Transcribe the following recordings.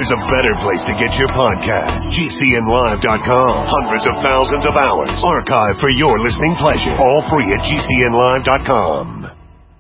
there's a better place to get your podcast. GCNlive.com. Hundreds of thousands of hours archived for your listening pleasure. All free at GCNlive.com.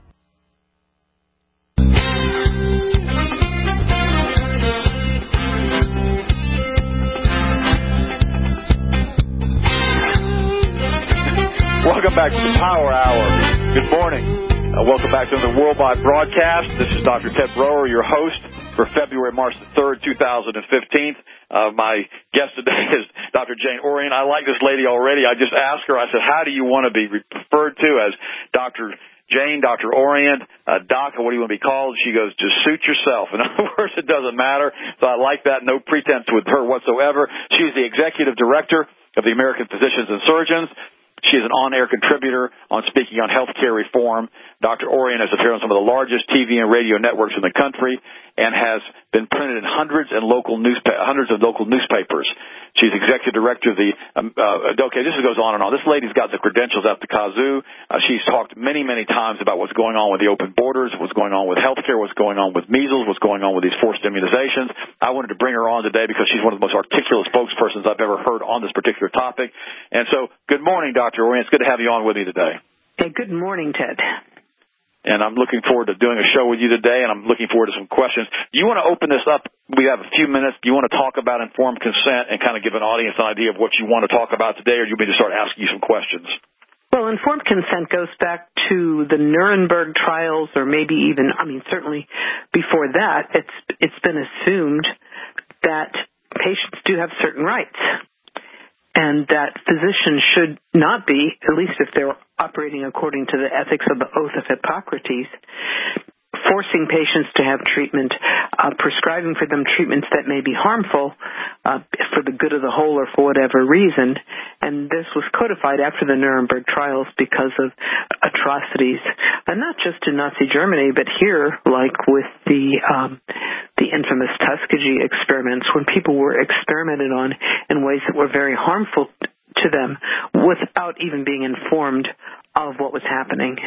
Welcome back to the Power Hour. Good morning. Welcome back to the Worldwide Broadcast. This is Dr. Ted Broer, your host for February, March the 3rd, 2015. My guest today is Dr. Jane Orient. I like this lady already. I just asked her, I said, how do you want to be referred to, as Dr. Jane, Dr. Orient, Doc, what do you want to be called? She goes, just suit yourself. In other words, it doesn't matter. So I like that. No pretense with her whatsoever. She's the executive director of the American Physicians and Surgeons. She is an on-air contributor on Speaking on Healthcare Reform. Dr. Orient has appeared on some of the largest TV and radio networks in the country and has been printed in hundreds of local newspapers. She's executive director of the okay, this goes on and on. This lady's got the credentials out the kazoo. She's talked many, many times about what's going on with the open borders, what's going on with healthcare, what's going on with measles, what's going on with these forced immunizations. I wanted to bring her on today because she's one of the most articulate spokespersons I've ever heard on this particular topic. And so, good morning, Dr. Orient. It's good to have you on with me today. Hey, good morning, Ted. And I'm looking forward to doing a show with you today, and I'm looking forward to some questions. Do you want to open this up? We have a few minutes. Do you want to talk about informed consent and kind of give an audience an idea of what you want to talk about today, or do you want me to start asking you some questions? Well, informed consent goes back to the Nuremberg trials, or maybe even, certainly before that. It's been assumed that patients do have certain rights, and that physicians should not be, at least if they're operating according to the ethics of the Oath of Hippocrates, forcing patients to have treatment, prescribing for them treatments that may be harmful for the good of the whole or for whatever reason. And this was codified after the Nuremberg trials because of atrocities, and not just in Nazi Germany, but here, like with the infamous Tuskegee experiments, when people were experimented on in ways that were very harmful to them without even being informed of what was happening.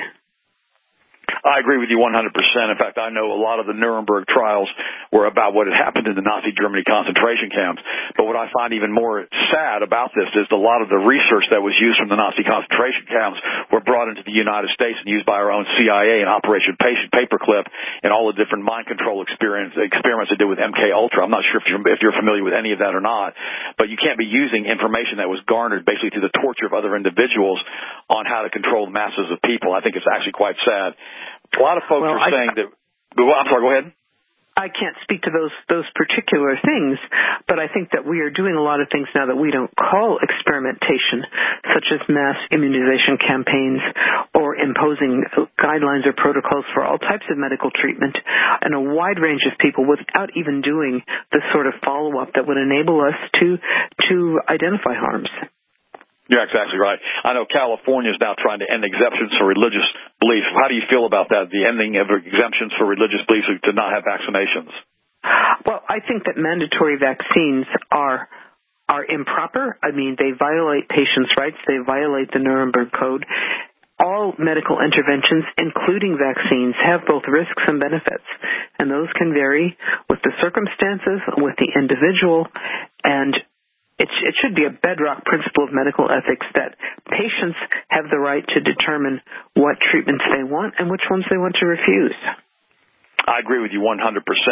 I agree with you 100%. In fact, I know a lot of the Nuremberg trials were about what had happened in the Nazi Germany concentration camps. But what I find even more sad about this is a lot of the research that was used from the Nazi concentration camps were brought into the United States and used by our own CIA in Operation Paperclip and all the different mind control experiments they did with MK Ultra. I'm not sure if you're familiar with any of that or not, but you can't be using information that was garnered basically through the torture of other individuals on how to control the masses of people. I think it's actually quite sad. A lot of folks are saying that. I'm sorry, go ahead. I can't speak to those particular things, but I think that we are doing a lot of things now that we don't call experimentation, such as mass immunization campaigns or imposing guidelines or protocols for all types of medical treatment and a wide range of people without even doing the sort of follow-up that would enable us to identify harms. You're exactly right. I know California is now trying to end exemptions for religious beliefs. How do you feel about that, the ending of exemptions for religious beliefs to not have vaccinations? Well, I think that mandatory vaccines are improper. They violate patients' rights. They violate the Nuremberg Code. All medical interventions, including vaccines, have both risks and benefits, and those can vary with the circumstances, with the individual, and it should be a bedrock principle of medical ethics that patients have the right to determine what treatments they want and which ones they want to refuse. I agree with you 100%.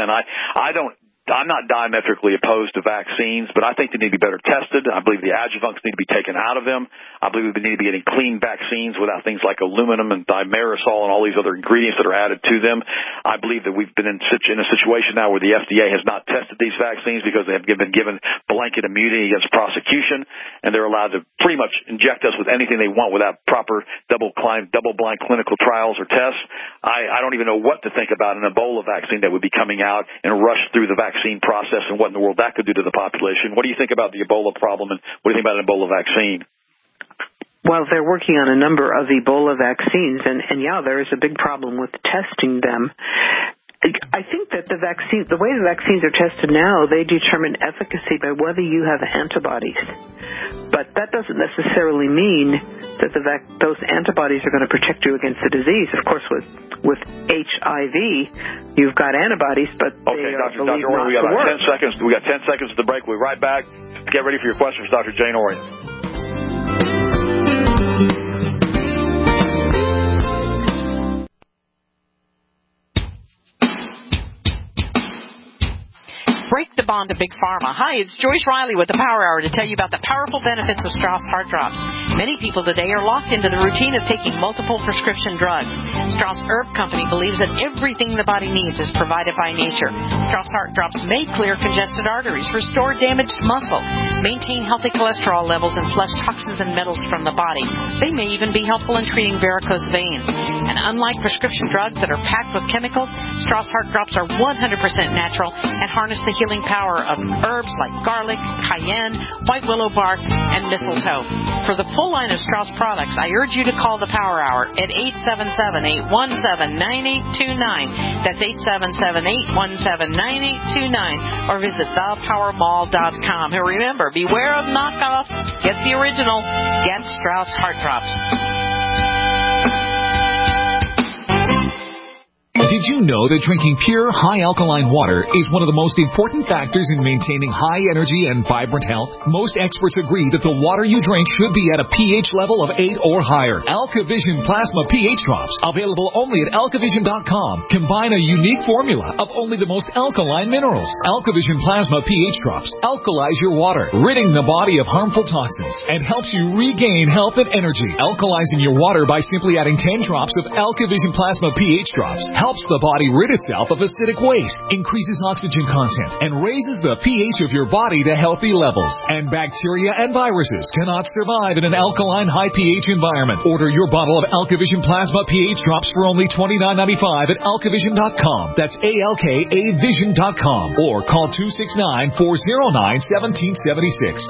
I'm not diametrically opposed to vaccines, but I think they need to be better tested. I believe the adjuvants need to be taken out of them. I believe we need to be getting clean vaccines without things like aluminum and thimerosal and all these other ingredients that are added to them. I believe that we've been in a situation now where the FDA has not tested these vaccines because they have been given blanket immunity against prosecution, and they're allowed to pretty much inject us with anything they want without proper double-blind clinical trials or tests. I don't even know what to think about an Ebola vaccine that would be coming out and rush through the vaccine process and what in the world that could do to the population. What do you think about the Ebola problem, and what do you think about an Ebola vaccine? Well, they're working on a number of Ebola vaccines, and there is a big problem with testing them. I think that the way the vaccines are tested now, they determine efficacy by whether you have antibodies. But that doesn't necessarily mean that those antibodies are going to protect you against the disease. Of course, with HIV, you've got antibodies, but they are believed not to work. We got 10 seconds to the break. We'll be right back. Get ready for your questions, Dr. Jane Orion. Break the bond of Big Pharma. Hi, it's Joyce Riley with the Power Hour to tell you about the powerful benefits of Strauss Heart Drops. Many people today are locked into the routine of taking multiple prescription drugs. Strauss Herb Company believes that everything the body needs is provided by nature. Strauss Heart Drops may clear congested arteries, restore damaged muscle, maintain healthy cholesterol levels, and flush toxins and metals from the body. They may even be helpful in treating varicose veins. And unlike prescription drugs that are packed with chemicals, Strauss Heart Drops are 100% natural and harness the healing power of herbs like garlic, cayenne, white willow bark, and mistletoe. For the full line of Strauss products, I urge you to call the Power Hour at 877-817-9829. That's 877-817-9829. Or visit thepowermall.com. And remember, beware of knockoffs. Get the original. Get Strauss Heart Drops. Did you know that drinking pure, high-alkaline water is one of the most important factors in maintaining high energy and vibrant health? Most experts agree that the water you drink should be at a pH level of 8 or higher. AlkaVision Plasma pH Drops, available only at alkavision.com, combine a unique formula of only the most alkaline minerals. AlkaVision Plasma pH Drops alkalize your water, ridding the body of harmful toxins, and helps you regain health and energy. Alkalizing your water by simply adding 10 drops of AlkaVision Plasma pH Drops helps the body rid itself of acidic waste, increases oxygen content, and raises the pH of your body to healthy levels. And bacteria and viruses cannot survive in an alkaline high pH environment. Order your bottle of AlkaVision Plasma pH Drops for only $29.95 at alkavision.com. That's ALKAvision.com. Or call 269-409-1776.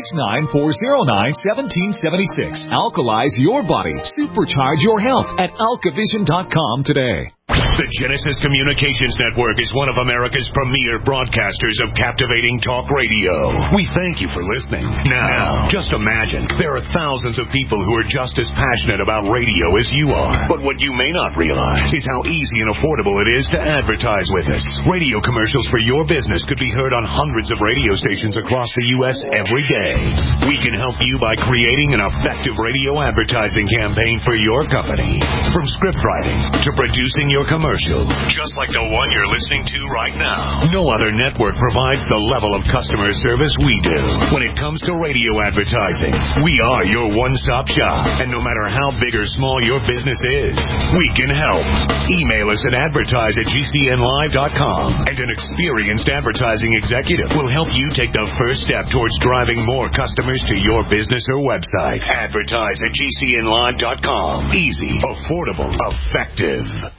269-409-1776. Alkalize your body. Supercharge your health at alkavision.com today. The Genesis Communications Network is one of America's premier broadcasters of captivating talk radio. We thank you for listening. Now, just imagine, there are thousands of people who are just as passionate about radio as you are. But what you may not realize is how easy and affordable it is to advertise with us. Radio commercials for your business could be heard on hundreds of radio stations across the U.S. every day. We can help you by creating an effective radio advertising campaign for your company. From script writing to producing your commercial, just like the one you're listening to right now. No other network provides the level of customer service we do. When it comes to radio advertising, we are your one-stop shop. And no matter how big or small your business is, we can help. Email us at advertise@gcnlive.com, and an experienced advertising executive will help you take the first step towards driving more customers to your business or website. Advertise@gcnlive.com. Easy, affordable, effective.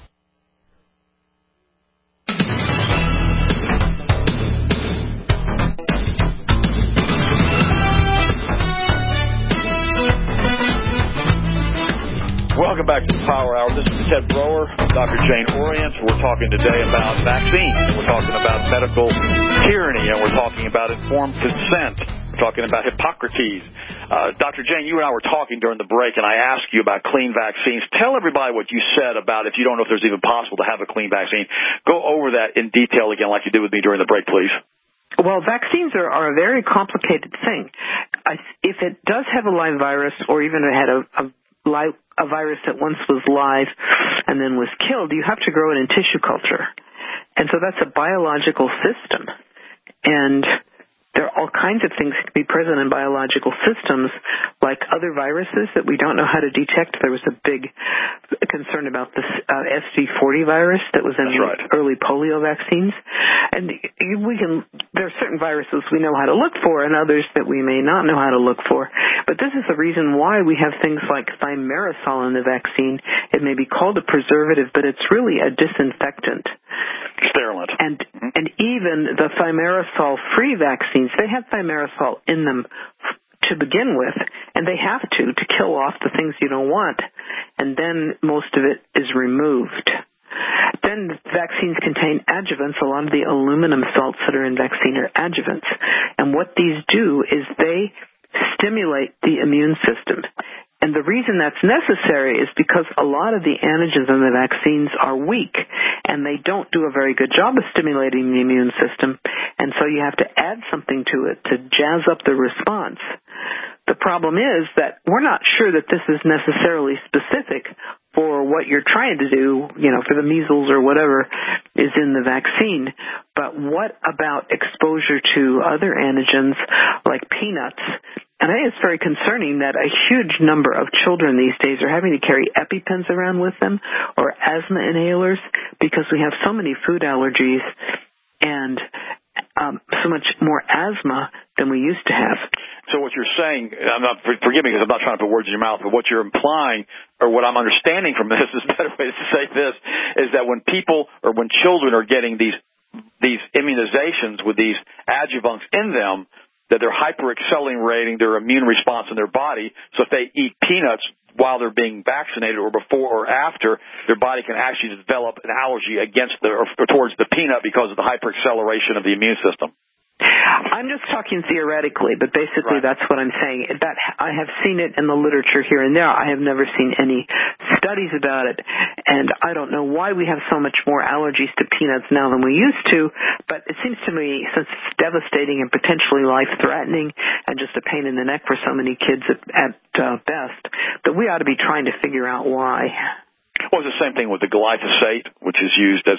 Welcome back to the Power Hour. This is Ted Broer, Dr. Jane Orient. We're talking today about vaccines. We're talking about medical tyranny, and we're talking about informed consent. We're talking about Hippocrates. Dr. Jane, you and I were talking during the break, and I asked you about clean vaccines. Tell everybody what you said about if you don't know if there's even possible to have a clean vaccine. Go over that in detail again like you did with me during the break, please. Well, vaccines are a very complicated thing. If it does have a live virus, or even it had a virus that once was live and then was killed, you have to grow it in tissue culture. And so that's a biological system. And there are all kinds of things that can be present in biological systems, like other viruses that we don't know how to detect. There was a big concern about this SD40 virus that was in the early polio vaccines. And there are certain viruses we know how to look for and others that we may not know how to look for. But this is the reason why we have things like thimerosal in the vaccine. It may be called a preservative, but it's really a disinfectant. Sterilant. And even the thimerosal-free vaccines, they have thimerosal in them to begin with, and they have to kill off the things you don't want, and then most of it is removed. Then vaccines contain adjuvants. A lot of the aluminum salts that are in vaccine are adjuvants. And what these do is they stimulate the immune system. And the reason that's necessary is because a lot of the antigens in the vaccines are weak, and they don't do a very good job of stimulating the immune system, and so you have to add something to it to jazz up the response. The problem is that we're not sure that this is necessarily specific for what you're trying to do, for the measles or whatever is in the vaccine. But what about exposure to other antigens like peanuts? And I think it's very concerning that a huge number of children these days are having to carry EpiPens around with them or asthma inhalers because we have so many food allergies and so much more asthma than we used to have. So what you're saying, forgive me because I'm not trying to put words in your mouth, but what you're implying, or what I'm understanding from this is a better way to say this, is that when people or when children are getting these immunizations with these adjuvants in them, that they're hyper-accelerating their immune response in their body. So if they eat peanuts while they're being vaccinated or before or after, their body can actually develop an allergy against or towards the peanut because of the hyper-acceleration of the immune system. I'm just talking theoretically, but basically That's what I'm saying. That I have seen it in the literature here and there. I have never seen any studies about it, and I don't know why we have so much more allergies to peanuts now than we used to, but it seems to me, since it's devastating and potentially life-threatening and just a pain in the neck for so many kids at best, that we ought to be trying to figure out why. Well, it's the same thing with the glyphosate, which is used as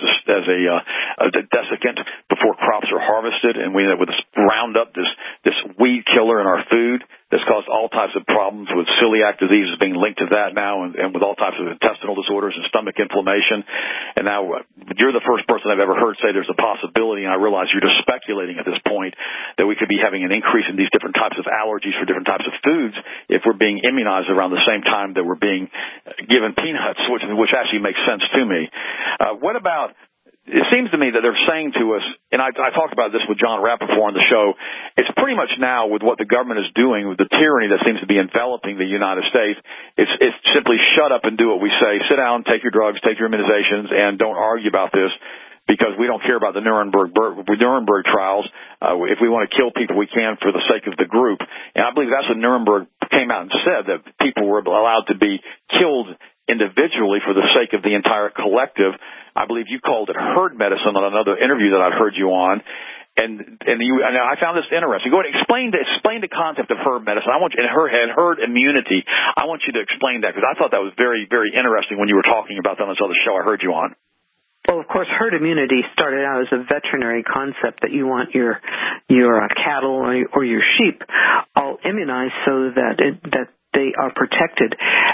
a desiccant before crops are harvested, and we end up with this Roundup, this weed killer in our food that's caused all types of problems with celiac disease being linked to that now, and with all types of intestinal disorders and stomach inflammation. And now you're the first person I've ever heard say there's a possibility, and I realize you're just speculating at this point, that we could be having an increase in these different types of allergies for different types of foods if we're being immunized around the same time that we're being given peanuts, which actually makes sense to me. What about... It seems to me that they're saying to us, and I talked about this with John Rappaport on the show, it's pretty much now with what the government is doing, with the tyranny that seems to be enveloping the United States, it's simply shut up and do what we say. Sit down, take your drugs, take your immunizations, and don't argue about this because we don't care about the Nuremberg trials. If we want to kill people, we can for the sake of the group. And I believe that's what Nuremberg came out and said, that people were allowed to be killed individually for the sake of the entire collective. I believe you called it herd medicine on another interview that I'd heard you on, and I found this interesting. Go ahead, explain the concept of herd medicine. I want you, and herd immunity. I want you to explain that because I thought that was very, very interesting when you were talking about that on this other show I heard you on. Well, of course, herd immunity started out as a veterinary concept that you want your cattle or your sheep all immunized so that they are protected.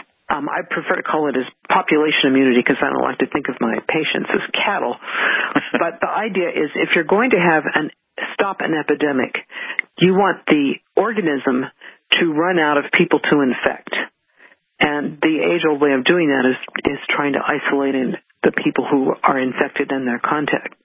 I prefer to call it as population immunity because I don't like to think of my patients as cattle. But the idea is if you're going to stop an epidemic, you want the organism to run out of people to infect. And the age-old way of doing that is trying to isolate the people who are infected and their contacts,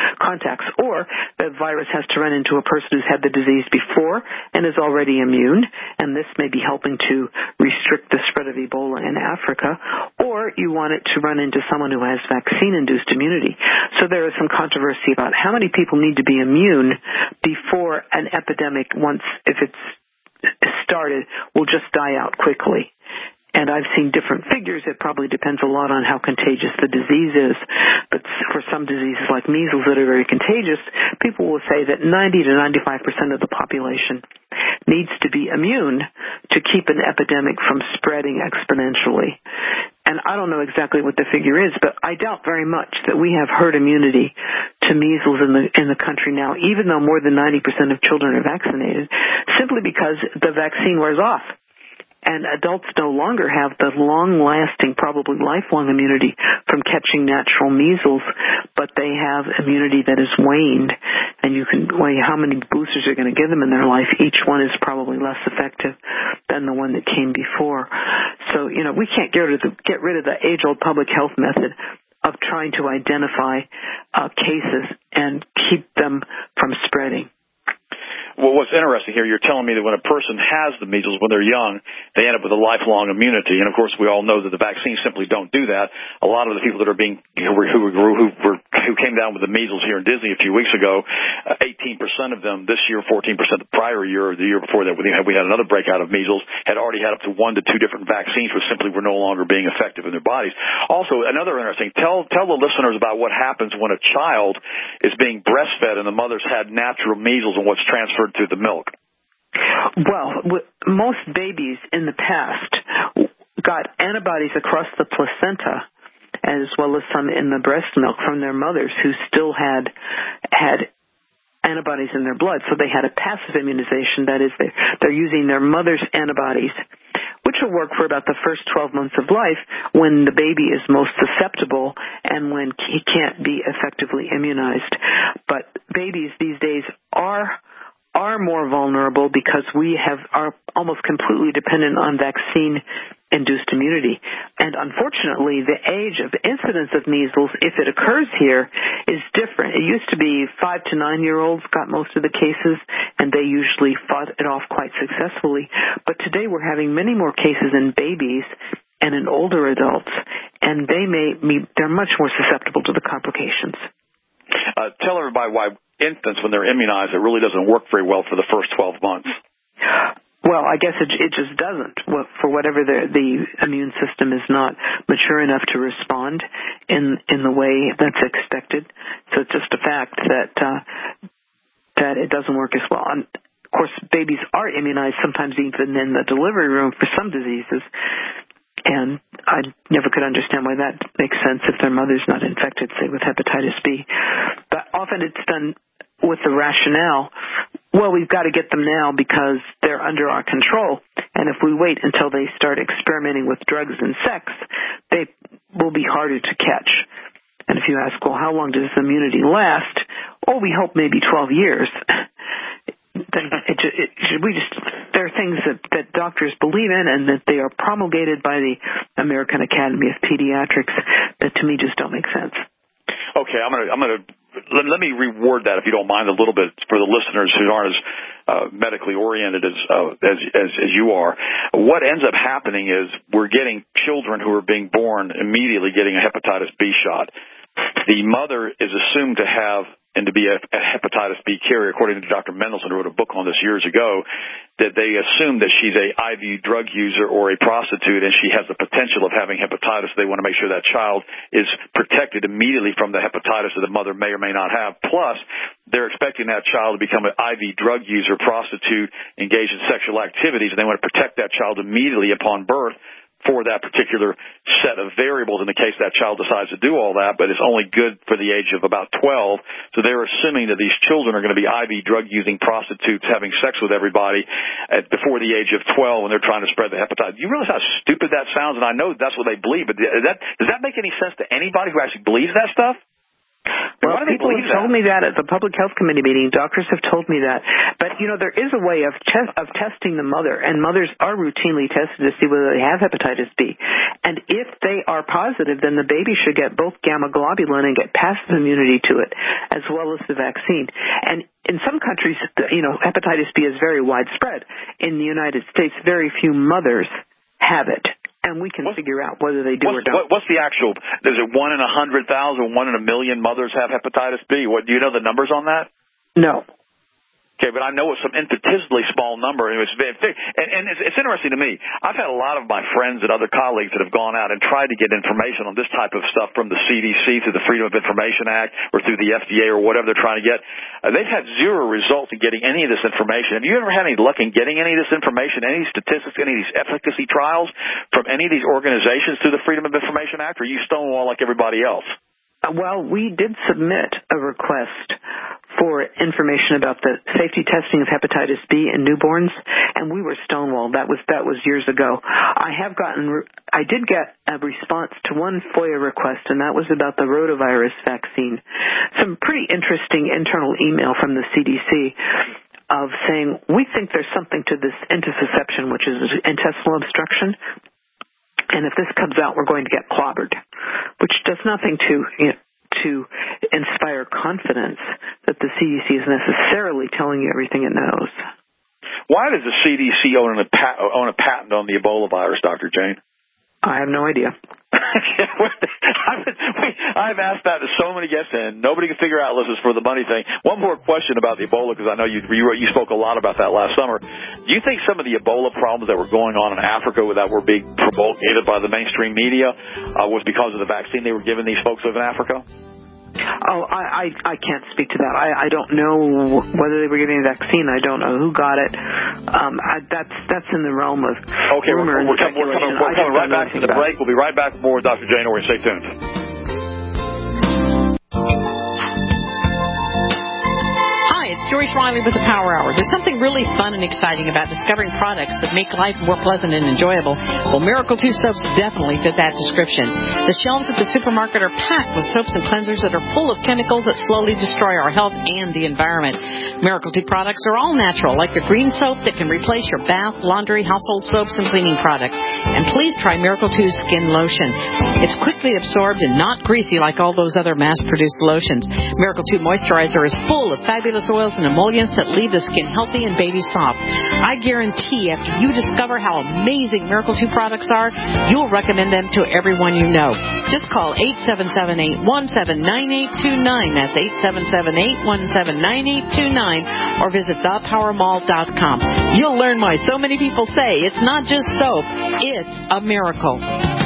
or the virus has to run into a person who's had the disease before and is already immune, and this may be helping to restrict the spread of Ebola in Africa, or you want it to run into someone who has vaccine-induced immunity. So there is some controversy about how many people need to be immune before an epidemic, if it's started, will just die out quickly. And I've seen different figures. It probably depends a lot on how contagious the disease is. But for some diseases like measles that are very contagious, people will say that 90 to 95% of the population needs to be immune to keep an epidemic from spreading exponentially. And I don't know exactly what the figure is, but I doubt very much that we have herd immunity to measles in the country now, even though more than 90% of children are vaccinated, simply because the vaccine wears off. And adults no longer have the long-lasting, probably lifelong immunity from catching natural measles, but they have immunity that is waned. And you can weigh how many boosters you're going to give them in their life. Each one is probably less effective than the one that came before. So, we can't get rid of the age-old public health method of trying to identify cases and keep them from spreading. well, what's interesting here, you're telling me that when a person has the measles when they're young, they end up with a lifelong immunity. And, of course, we all know that the vaccines simply don't do that. A lot of the people that are being who came down with the measles here in Disney a few weeks ago, 18% of them this year, 14% the prior year, or the year before that, we had another breakout of measles, had already had up to 1 to 2 different vaccines, which simply were no longer being effective in their bodies. Also, another interesting, tell the listeners about what happens when a child is being breastfed and the mother's had natural measles and what's transferred through the milk. Well, most babies in the past got antibodies across the placenta as well as some in the breast milk from their mothers who still had antibodies in their blood. So they had a passive immunization. That is, they're using their mother's antibodies, which will work for about the first 12 months of life when the baby is most susceptible and when he can't be effectively immunized. But babies these days are more vulnerable because we are almost completely dependent on vaccine-induced immunity. And unfortunately, the age of incidence of measles, if it occurs here, is different. It used to be 5 to 9-year-olds got most of the cases, and they usually fought it off quite successfully. But today we're having many more cases in babies and in older adults, and they're much more susceptible to the complications. Tell everybody why infants, when they're immunized, it really doesn't work very well for the first 12 months. Well, I guess it just doesn't. For whatever the immune system is not mature enough to respond in the way that's expected. So it's just a fact that it doesn't work as well. And of course, babies are immunized sometimes even in the delivery room for some diseases. And I never could understand why that makes sense if their mother's not infected, say, with hepatitis B. But often it's done with the rationale, well, we've got to get them now because they're under our control. And if we wait until they start experimenting with drugs and sex, they will be harder to catch. And if you ask, well, how long does immunity last? Oh, we hope maybe 12 years. Then there are things that doctors believe in and that they are promulgated by the American Academy of Pediatrics that to me just don't make sense. Okay, let me reward that, if you don't mind, a little bit for the listeners who aren't as medically oriented as you are. What ends up happening is we're getting children who are being born immediately getting a hepatitis B shot. The mother is assumed to have and to be a hepatitis B carrier, according to Dr. Mendelsohn, who wrote a book on this years ago, that they assume that she's a IV drug user or a prostitute and she has the potential of having hepatitis. They want to make sure that child is protected immediately from the hepatitis that the mother may or may not have. Plus, they're expecting that child to become an IV drug user, prostitute, engage in sexual activities, and they want to protect that child immediately upon birth for that particular set of variables in the case that child decides to do all that, but it's only good for the age of about 12. So they're assuming that these children are going to be IV drug-using prostitutes having sex with everybody before the age of 12 when they're trying to spread the hepatitis. You realize how stupid that sounds? And I know that's what they believe, but does that make any sense to anybody who actually believes that stuff? Well, people have told me that at the Public Health Committee meeting. Doctors have told me that. But, there is a way of testing the mother, and mothers are routinely tested to see whether they have hepatitis B. And if they are positive, then the baby should get both gamma globulin and get passive immunity to it, as well as the vaccine. And in some countries, hepatitis B is very widespread. In the United States, very few mothers have it. And we can figure out whether they do or don't. What's the actual? Is it 1 in 100,000, 1 in a million mothers have hepatitis B? Do you know the numbers on that? No. Okay, but I know it's some infinitesimally small number, and it's interesting to me. I've had a lot of my friends and other colleagues that have gone out and tried to get information on this type of stuff from the CDC through the Freedom of Information Act or through the FDA or whatever they're trying to get. They've had zero results in getting any of this information. Have you ever had any luck in getting any of this information, any of these statistics, any of these efficacy trials from any of these organizations through the Freedom of Information Act, or are you stonewall like everybody else? Well, we did submit a request for information about the safety testing of hepatitis B in newborns, and we were stonewalled. That was years ago. I did get a response to one FOIA request, and that was about the rotavirus vaccine. Some pretty interesting internal email from the CDC of saying, we think there's something to this intussusception, which is intestinal obstruction. And if this comes out, we're going to get clobbered, which does nothing to to inspire confidence that the CDC is necessarily telling you everything it knows. Why does the CDC own a patent on the Ebola virus, Dr. Jane? I have no idea. I've asked that to so many guests, and nobody can figure out unless it's for the money thing. One more question about the Ebola, because I know you spoke a lot about that last summer. Do you think some of the Ebola problems that were going on in Africa that were being promulgated by the mainstream media was because of the vaccine they were giving these folks in Africa? Oh, I can't speak to that. I don't know whether they were getting a vaccine. I don't know who got it. That's in the realm of rumor and speculation. We're coming right back to the break. We'll be right back with more with Dr. Jane Orry. Stay tuned. It's Joyce Riley with the Power Hour. There's something really fun and exciting about discovering products that make life more pleasant and enjoyable. Well, Miracle 2 soaps definitely fit that description. The shelves at the supermarket are packed with soaps and cleansers that are full of chemicals that slowly destroy our health and the environment. Miracle 2 products are all natural, like the green soap that can replace your bath, laundry, household soaps, and cleaning products. And please try Miracle 2's skin lotion. It's quickly absorbed and not greasy like all those other mass-produced lotions. Miracle 2 moisturizer is full of fabulous oils and emollients that leave the skin healthy and baby soft. I guarantee after you discover how amazing Miracle 2 products are, you'll recommend them to everyone you know. Just call 877-817-9829. That's 877-817-9829. Or visit thepowermall.com. You'll learn why so many people say it's not just soap, it's a miracle.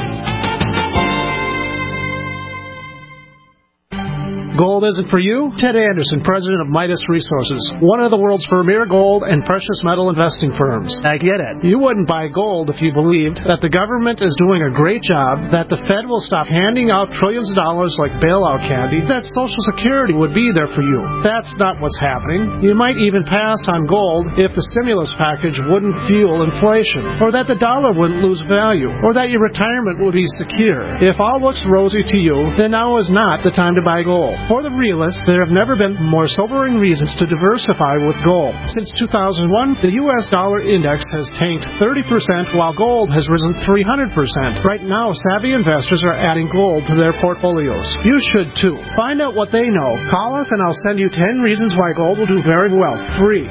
Gold isn't for you? Ted Anderson, president of Midas Resources, one of the world's premier gold and precious metal investing firms. I get it. You wouldn't buy gold if you believed that the government is doing a great job, that the Fed will stop handing out trillions of dollars like bailout candy, that Social Security would be there for you. That's not what's happening. You might even pass on gold if the stimulus package wouldn't fuel inflation, or that the dollar wouldn't lose value, or that your retirement would be secure. If all looks rosy to you, then now is not the time to buy gold. For the realists, there have never been more sobering reasons to diversify with gold. Since 2001, the U.S. dollar index has tanked 30%, while gold has risen 300%. Right now, savvy investors are adding gold to their portfolios. You should too. Find out what they know. Call us and I'll send you 10 reasons why gold will do very well. Free.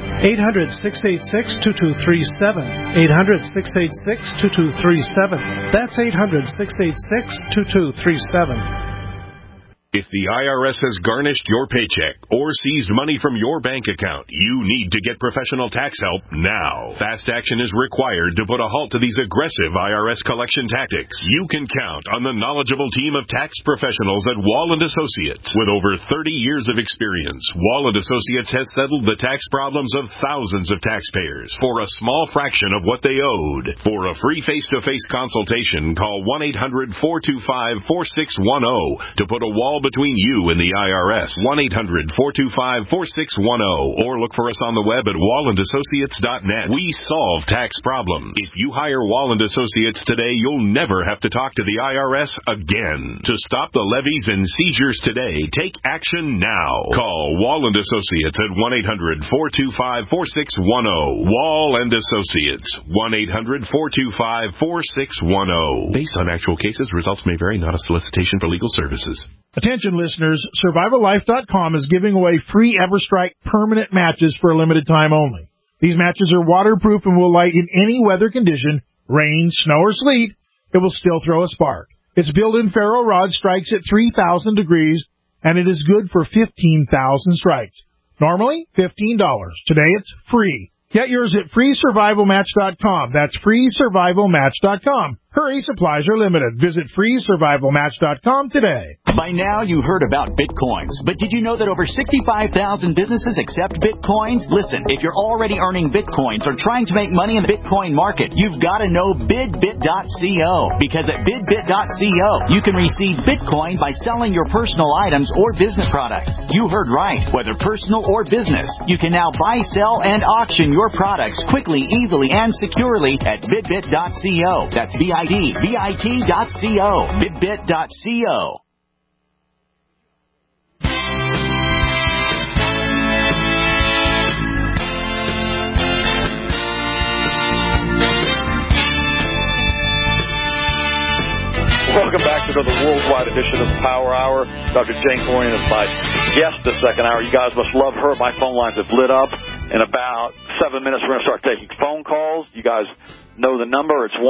800-686-2237. 800-686-2237. That's 800-686-2237. If the IRS has garnished your paycheck or seized money from your bank account, you need to get professional tax help now. Fast action is required to put a halt to these aggressive IRS collection tactics. You can count on the knowledgeable team of tax professionals at Wall & Associates. With over 30 years of experience, Wall & Associates has settled the tax problems of thousands of taxpayers for a small fraction of what they owed. For a free face-to-face consultation, call 1-800-425-4610 to put a wall between you and the IRS. 1-800-425-4610 or look for us on the web at wallandassociates.net. We solve tax problems. If you hire Wall & Associates today, you'll never have to talk to the IRS again. To stop the levies and seizures today, take action now. Call Wall & Associates at 1-800-425-4610. Wall & Associates. 1-800-425-4610. Based on actual cases, results may vary, not a solicitation for legal services. Attention listeners, SurvivalLife.com is giving away free EverStrike permanent matches for a limited time only. These matches are waterproof and will light in any weather condition, rain, snow, or sleet. It will still throw a spark. Its built-in ferro rod strikes at 3,000 degrees, and it is good for 15,000 strikes. Normally, $15. Today it's free. Get yours at FreeSurvivalMatch.com. That's FreeSurvivalMatch.com. Hurry, supplies are limited. Visit FreeSurvivalMatch.com today. By now, you heard about Bitcoins, but did you know that over 65,000 businesses accept Bitcoins? Listen, if you're already earning Bitcoins or trying to make money in the Bitcoin market, you've got to know BidBit.co, because at BidBit.co, you can receive Bitcoin by selling your personal items or business products. You heard right. Whether personal or business, you can now buy, sell, and auction your products quickly, easily, and securely at BidBit.co. That's BidBit.co. BidBit.co. Welcome back to to another worldwide edition of the Power Hour. Dr. Jane Orion is my guest this second hour. You guys must love her. My phone lines have lit up. In about 7 minutes, we're going to start taking phone calls. You guys know the number. It's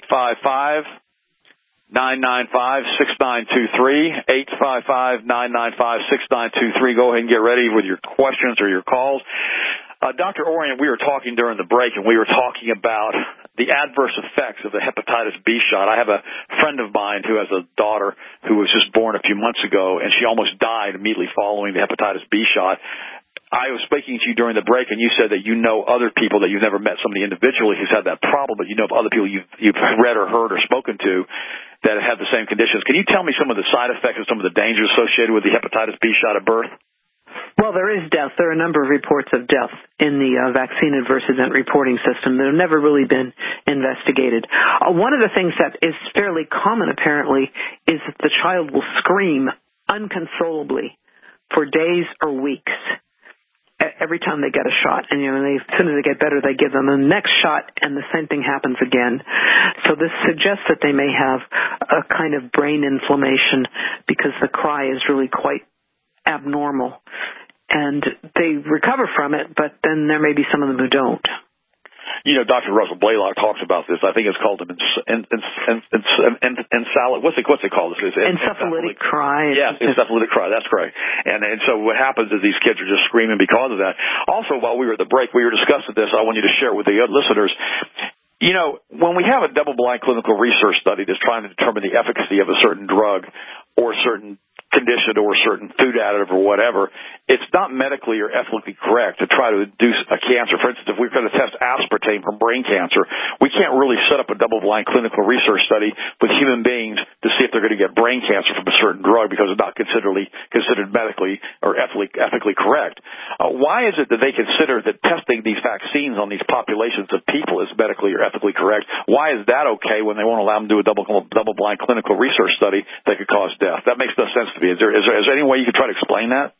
1-855-995-6923, 855-995-6923. Go ahead and get ready with your questions or your calls. Dr. Orion, we were talking during the break, and we were talking about the adverse effects of the hepatitis B shot. I have a friend of mine who has a daughter who was just born a few months ago, and she almost died immediately following the hepatitis B shot. I was speaking to you during the break, and you said that you know other people that you've never met somebody individually who's had that problem, but you know of other people you've read or heard or spoken to that have the same conditions. Can you tell me some of the side effects and some of the dangers associated with the hepatitis B shot at birth? Well, there is death. There are a number of reports of death in the vaccine adverse event reporting system that have never really been investigated. One of the things that is fairly common, apparently, is that the child will scream uncontrollably for days or weeks every time they get a shot. And, as soon as they get better, they give them the next shot, and the same thing happens again. So this suggests that they may have a kind of brain inflammation because the cry is really quite abnormal, and they recover from it, but then there may be some of them who don't. Dr. Russell Blaylock talks about this. I think it's called what's it called? Encephalitic cry. Yes, encephalitic cry. That's correct. And so what happens is these kids are just screaming because of that. Also, while we were at the break, we were discussing this. I want you to share it with the listeners. When we have a double-blind clinical research study that's trying to determine the efficacy of a certain drug or a certain condition or a certain food additive or whatever, it's not medically or ethically correct to try to induce a cancer. For instance, if we're going to test aspartame for brain cancer, we can't really set up a double-blind clinical research study with human beings to see if they're going to get brain cancer from a certain drug because it's not considered medically or ethically correct. Why is it that they consider that testing these vaccines on these populations of people is medically or ethically correct? Why is that okay when they won't allow them to do a double-blind clinical research study that could cause death? That makes no sense to me. Is there any way you could try to explain that?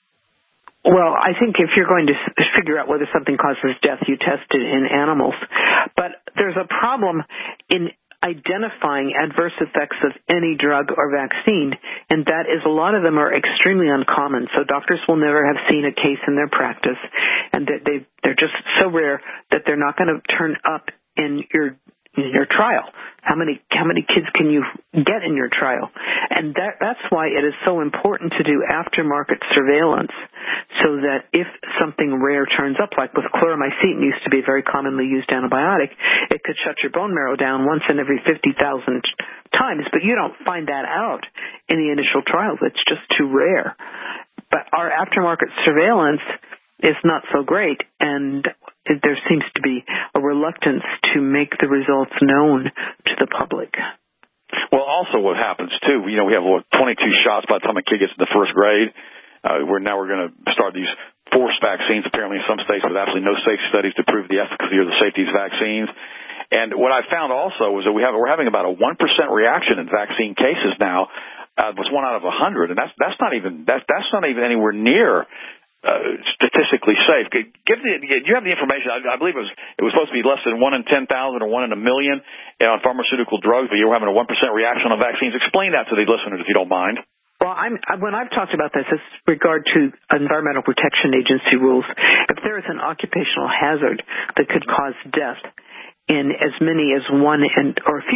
Well, I think if you're going to figure out whether something causes death, you test it in animals. But there's a problem in identifying adverse effects of any drug or vaccine, and that is a lot of them are extremely uncommon. So doctors will never have seen a case in their practice, and they're just so rare that they're not going to turn up in your trial. How many kids can you get in your trial? And that's why it is so important to do aftermarket surveillance so that if something rare turns up, like with chloramycin used to be a very commonly used antibiotic, it could shut your bone marrow down once in every 50,000 times, but you don't find that out in the initial trials. It's just too rare. But our aftermarket surveillance is not so great, and there seems to be a reluctance to make the results known to the public. Well, also what happens, too, we have 22 shots by the time a kid gets in the first grade. We're going to start these forced vaccines, apparently in some states, with absolutely no safety studies to prove the efficacy or the safety of these vaccines. And what I found also was that we're having about a 1% reaction in vaccine cases now. It's 1 out of 100, and that's not even anywhere near statistically safe. Do you have the information? I believe it was supposed to be less than 1 in 10,000 or 1 in a million on pharmaceutical drugs, but you were having a 1% reaction on vaccines. Explain that to the listeners if you don't mind. Well, when I've talked about this, it's regard to Environmental Protection Agency rules. If there is an occupational hazard that could cause death in as many as 1 in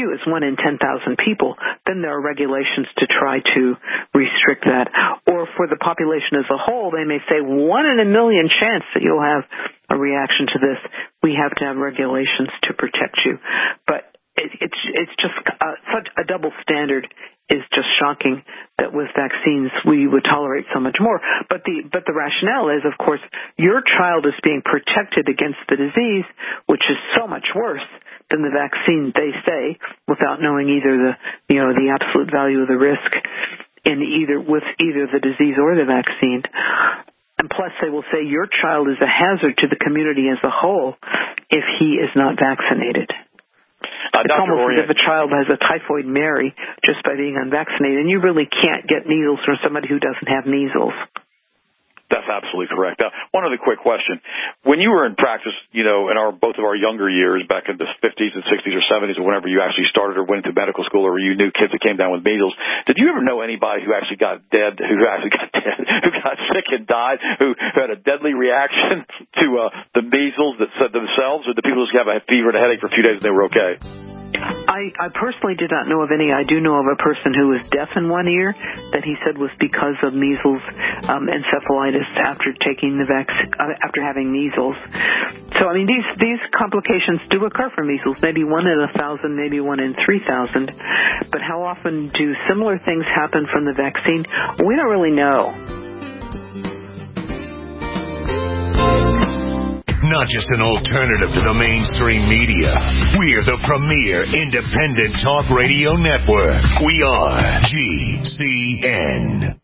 10,000 people, then there are regulations to try to restrict that. Or for the population as a whole, they may say 1 in a million chance that you'll have a reaction to this. We have to have regulations to protect you. But it's just such a double standard is just shocking that with vaccines we would tolerate so much more. But the rationale is, of course, your child is being protected against the disease, which is so much worse than the vaccine, they say, without knowing either the absolute value of the risk with either the disease or the vaccine. And plus, they will say your child is a hazard to the community as a whole if he is not vaccinated. It's almost as if a child has a typhoid Mary just by being unvaccinated, and you really can't get measles from somebody who doesn't have measles. That's absolutely correct. One other quick question. When you were in practice, in both of our younger years, back in the 50s and 60s or 70s, or whenever you actually started or went into medical school, or you knew kids that came down with measles, did you ever know anybody who got sick and died, who had a deadly reaction to the measles that said themselves, or the people just have a fever and a headache for a few days and they were okay? I personally did not know of any. I do know of a person who was deaf in one ear that he said was because of measles encephalitis after taking the after having measles. So, I mean, these complications do occur from measles, maybe 1 in 1,000, maybe 1 in 3,000. But how often do similar things happen from the vaccine? We don't really know. Not just an alternative to the mainstream media. We're the premier independent talk radio network. We are GCN.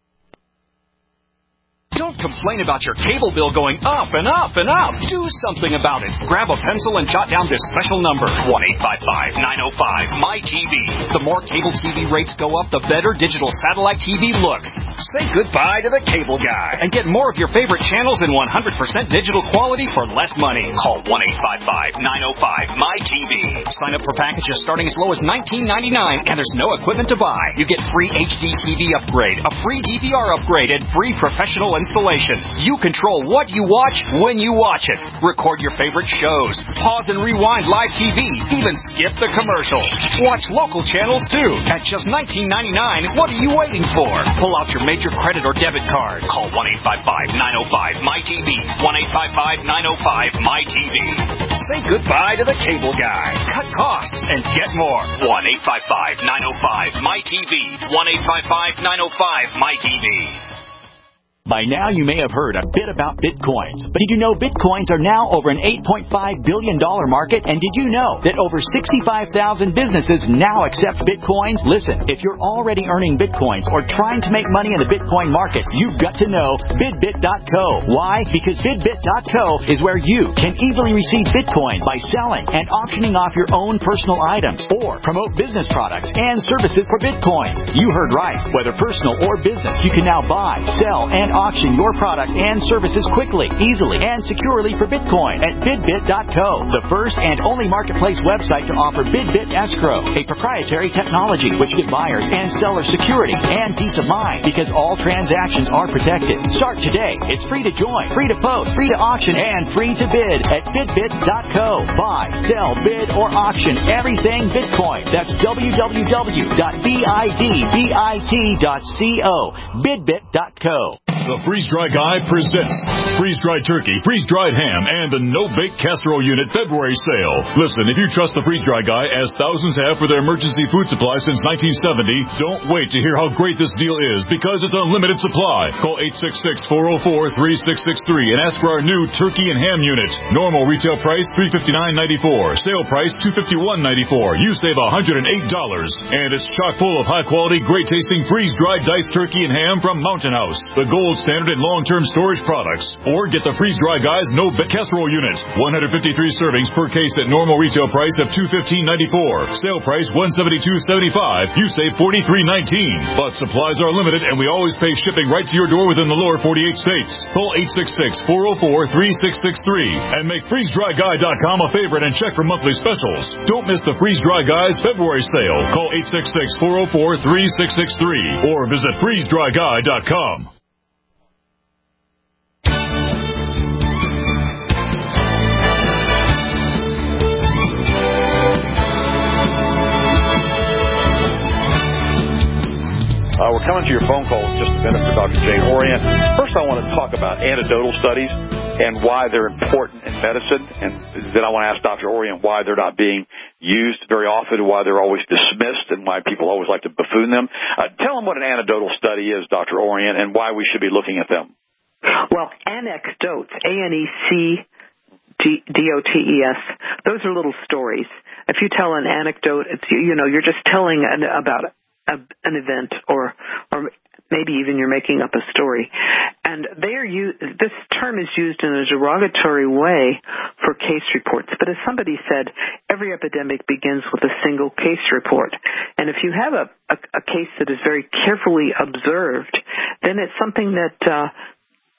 Don't complain about your cable bill going up and up and up. Do something about it. Grab a pencil and jot down this special number, 1-855-905-MY-TV. The more cable TV rates go up, the better digital satellite TV looks. Say goodbye to the cable guy and get more of your favorite channels in 100% digital quality for less money. Call 1-855-905-MY-TV. Sign up for packages starting as low as $19.99, and there's no equipment to buy. You get free HD TV upgrade, a free DVR upgrade, and free professional installation. You control what you watch when you watch it. Record your favorite shows. Pause and rewind live TV. Even skip the commercials. Watch local channels too. At just $19.99, what are you waiting for? Pull out your major credit or debit card. Call 1-855-905-MY-TV. 1-855-905-MY-TV. Say goodbye to the cable guy. Cut costs and get more. 1-855-905-MY-TV. 1-855-905-MY-TV. By now, you may have heard a bit about Bitcoins. But did you know Bitcoins are now over an $8.5 billion market? And did you know that over 65,000 businesses now accept Bitcoins? Listen, if you're already earning Bitcoins or trying to make money in the Bitcoin market, you've got to know BidBit.co. Why? Because BidBit.co is where you can easily receive Bitcoin by selling and auctioning off your own personal items or promote business products and services for Bitcoin. You heard right. Whether personal or business, you can now buy, sell, and auction your product and services quickly, easily, and securely for Bitcoin at BidBit.co, the first and only marketplace website to offer BidBit Escrow, a proprietary technology which gives buyers and sellers security and peace of mind because all transactions are protected. Start today. It's free to join, free to post, free to auction, and free to bid at BidBit.co. Buy, sell, bid, or auction everything Bitcoin. That's www.bidbit.co. BidBit.co. The Freeze-Dry Guy presents freeze-dried turkey, freeze-dried ham, and the no-bake casserole unit February sale. Listen, if you trust the Freeze-Dry Guy, as thousands have for their emergency food supply since 1970, don't wait to hear how great this deal is, because it's unlimited supply. Call 866-404-3663 and ask for our new turkey and ham unit. Normal retail price $359.94. Sale price $251.94. You save $108. And it's chock full of high-quality, great-tasting freeze-dried diced turkey and ham from Mountain House, the gold standard in long-term storage products. Or get the Freeze-Dry Guy's no-bake casserole unit. 153 servings per case at normal retail price of $215.94. Sale price $172.75. You save $43.19. But supplies are limited, and we always pay shipping right to your door within the lower 48 states. Call 866-404-3663 and make FreezeDryGuy.com a favorite and check for monthly specials. Don't miss the Freeze-Dry Guy's February sale. Call 866-404-3663 or visit FreezeDryGuy.com. We're coming to your phone call in just a minute for Dr. Jane Orient. First, I want to talk about anecdotal studies and why they're important in medicine. And then I want to ask Dr. Orient why they're not being used very often, why they're always dismissed, and why people always like to buffoon them. Tell them what an anecdotal study is, Dr. Orient, and why we should be looking at them. Well, anecdotes, A-N-E-C-D-O-T-E-S, those are little stories. If you tell an anecdote, it's, you're just telling about an event, or maybe even you're making up a story. And this term is used in a derogatory way for case reports. But as somebody said, every epidemic begins with a single case report. And if you have a case that is very carefully observed, then it's something that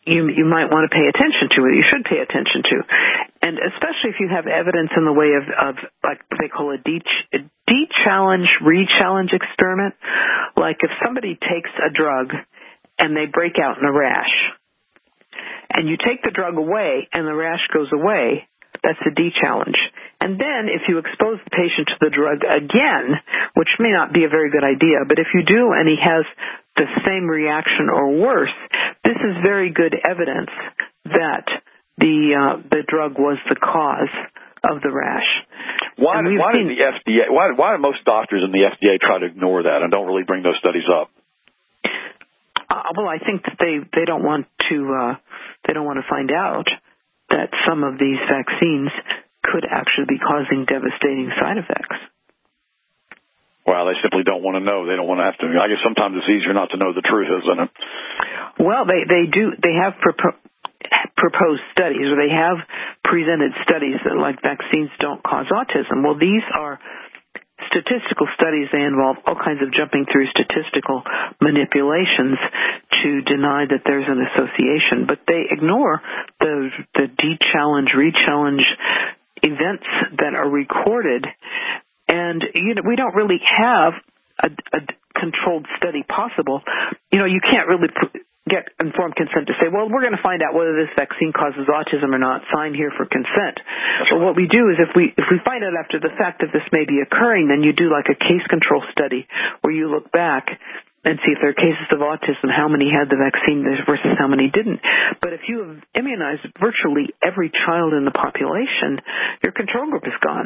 you might want to pay attention to, or you should pay attention to. And especially if you have evidence in the way of like they call a de-challenge, re-challenge experiment. Like if somebody takes a drug and they break out in a rash, and you take the drug away and the rash goes away, that's a de-challenge. And then if you expose the patient to the drug again, which may not be a very good idea, but if you do and he has the same reaction or worse, this is very good evidence that the drug was the cause of the rash. Why do most doctors in the FDA try to ignore that and don't really bring those studies up? Well, I think that they don't want to find out that some of these vaccines could actually be causing devastating side effects. Well, they simply don't want to know. They don't want to have to. I guess sometimes it's easier not to know the truth, isn't it? Well, they do. They have proposed studies, or they have presented studies that, like, vaccines don't cause autism. Well, these are statistical studies. They involve all kinds of jumping through statistical manipulations to deny that there's an association, but they ignore the de-challenge, re-challenge events that are recorded. And, we don't really have a controlled study possible. You can't really get informed consent to say, well, we're going to find out whether this vaccine causes autism or not. Sign here for consent. But what we do is if we find out after the fact that this may be occurring, then you do like a case control study where you look back and see if there are cases of autism, how many had the vaccine versus how many didn't. But if you have immunized virtually every child in the population, your control group is gone.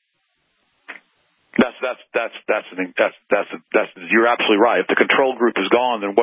You're absolutely right. If the control group is gone, then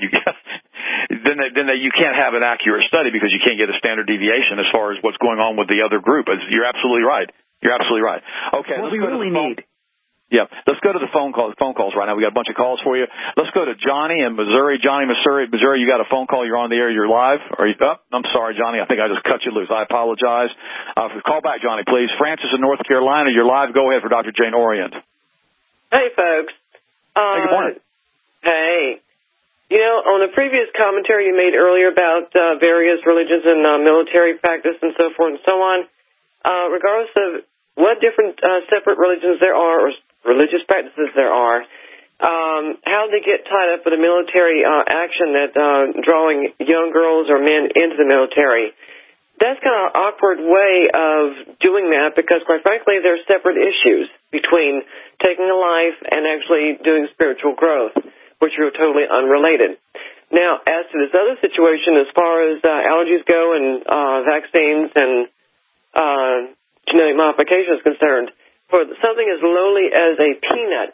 then you can't have an accurate study because you can't get a standard deviation as far as what's going on with the other group. You're absolutely right. Okay, what we really need. Yeah, let's go to the phone calls right now. We got a bunch of calls for you. Let's go to Johnny in Missouri. Missouri, you got a phone call. You're on the air. You're live. I'm sorry, Johnny. I think I just cut you loose. I apologize. Call back, Johnny, please. Francis in North Carolina. You're live. Go ahead for Dr. Jane Orient. Hey, folks. Hey, good morning. Hey. On the previous commentary you made earlier about various religions and military practice and so forth and so on, regardless of what different separate religions there are or religious practices there are, how they get tied up with a military action that drawing young girls or men into the military. That's kind of an awkward way of doing that because, quite frankly, there are separate issues between taking a life and actually doing spiritual growth, which are totally unrelated. Now, as to this other situation, as far as allergies go and vaccines and genetic modification is concerned, for something as lowly as a peanut,